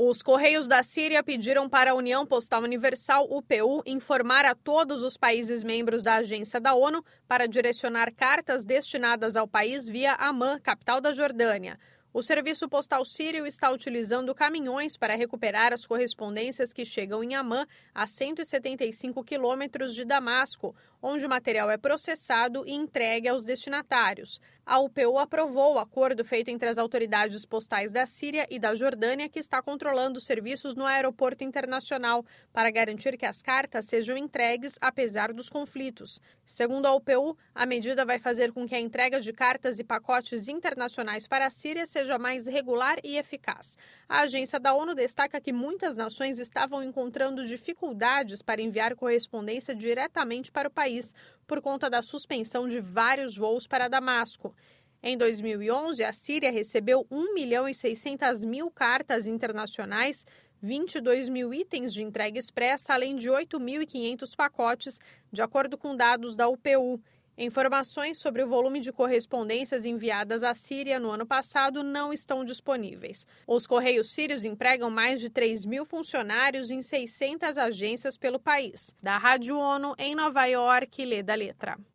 Os Correios da Síria pediram para a União Postal Universal, UPU, informar a todos os países membros da agência da ONU para direcionar cartas destinadas ao país via Amman, capital da Jordânia. O serviço postal sírio está utilizando caminhões para recuperar as correspondências que chegam em Amman, a 175 quilômetros de Damasco, onde o material é processado e entregue aos destinatários. A UPU aprovou o acordo feito entre as autoridades postais da Síria e da Jordânia, que está controlando os serviços no aeroporto internacional, para garantir que as cartas sejam entregues apesar dos conflitos. Segundo a UPU, a medida vai fazer com que a entrega de cartas e pacotes internacionais para a Síria seja mais regular e eficaz. A agência da ONU destaca que muitas nações estavam encontrando dificuldades para enviar correspondência diretamente para o país, por conta da suspensão de vários voos para Damasco. Em 2011, a Síria recebeu 1.600.000 cartas internacionais, 22 mil itens de entrega expressa, além de 8.500 pacotes, de acordo com dados da UPU. Informações sobre o volume de correspondências enviadas à Síria no ano passado não estão disponíveis. Os Correios sírios empregam mais de 3.000 funcionários em 600 agências pelo país. Da Rádio ONU, em Nova York, Leda Letra.